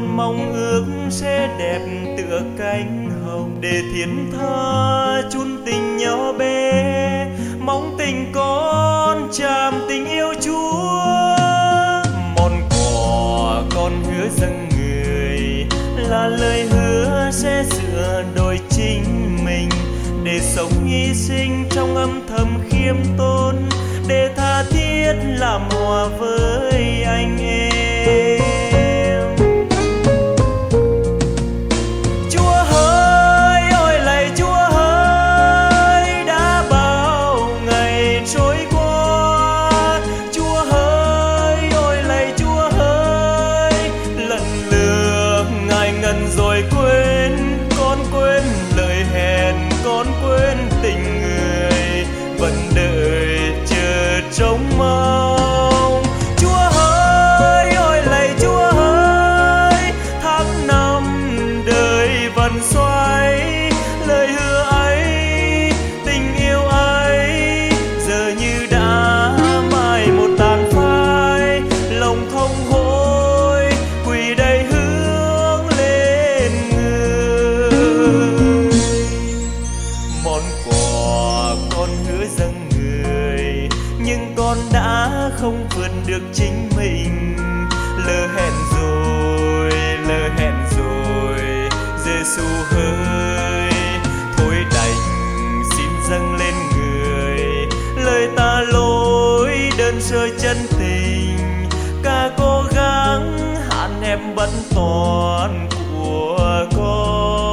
con mong ước sẽ đẹp tựa cánh hồng, để thiên tha chun tình nhỏ bé, mong tình con chạm tình yêu Chúa. Món quà con hứa dâng người là lời hứa sẽ sửa đổi chính mình, để sống hy sinh trong âm thầm khiêm tốn, để tha thiết làm hòa với anh em. Chúa hỡi, ôi lạy Chúa hỡi, đã bao ngày trôi qua. Chúa hỡi, ôi lạy Chúa hỡi, lần lượt ngài ngần rồi quên, con quên lời hẹn, con quên tình người, vẫn đợi chờ trông mong. Chúa hỡi, ôi lạy Chúa hỡi, tháng năm đời vẫn xoay, lời hứa ấy, tình yêu ấy, giờ như đã mai một tàn phai. Lòng thông hối quỳ đây hướng lên người. Món quà con hứa dâng người, nhưng con đã không vượt được chính mình. Lỡ hẹn rồi, lỡ hẹn rồi, Giêsu ơi, thôi đành xin dâng lên người lời ta lối đơn sơ chân tình, cả cố gắng hạn hẹp bất toàn của con.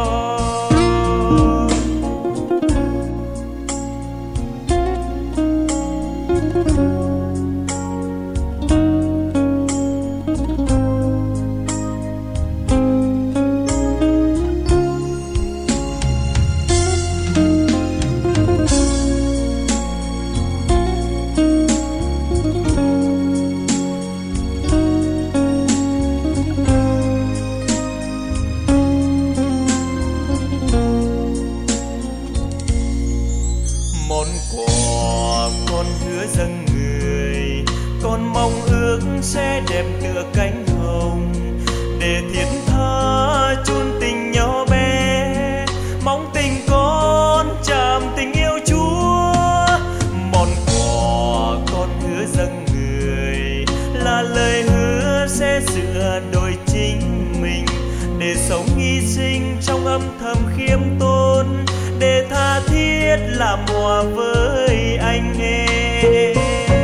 Món quà con hứa dâng người, con mong ước sẽ đẹp tựa cánh hồng, để thiên tha chun tình nhỏ bé, mong tình con chạm tình yêu Chúa. Món quà con hứa dâng người là lời hứa sẽ sửa đổi chính mình, để sống hy sinh trong âm thầm khiêm tốn, để tha thiết làm hòa với anh em.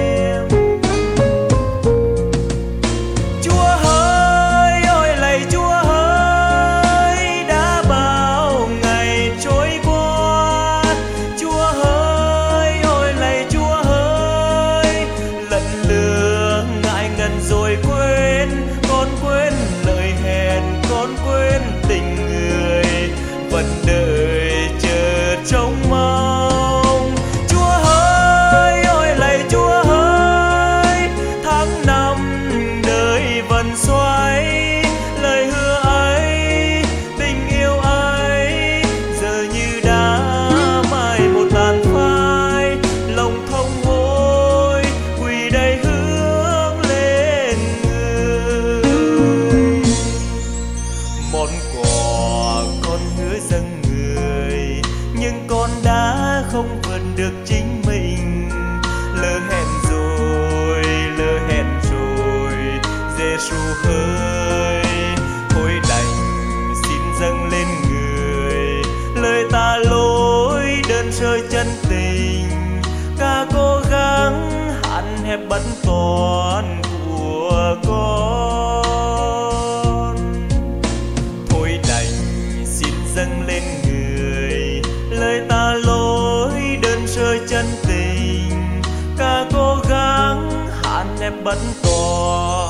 Chúa hỡi, ôi lạy Chúa hỡi, đã bao ngày trôi qua. Chúa hỡi, ôi lạy Chúa hỡi, lần lượt ngại ngần rồi quên, con quên lời hẹn, con quên tình người, vẫn đợi chờ trông mong. Chúa hỡi, ôi lạy Chúa hỡi, tháng năm đời vẫn xoay, lời hứa ấy, tình yêu ấy, giờ như đã mai một tàn phai. Lòng thông hối quỳ đây hướng lên người. Món quà con hứa dâng người, nhưng con đã không vượt được chính mình. Lỡ hẹn rồi, lỡ hẹn rồi, Giêsu ơi, thôi đành xin dâng lên người lời ta lối đơn sơ chân tình, cả cố gắng hạn hẹp bất toàn của con. Thôi đành xin dâng lên người lời ta lối đơn sơ chân tình, cả cố gắng hạn hẹp bất toàn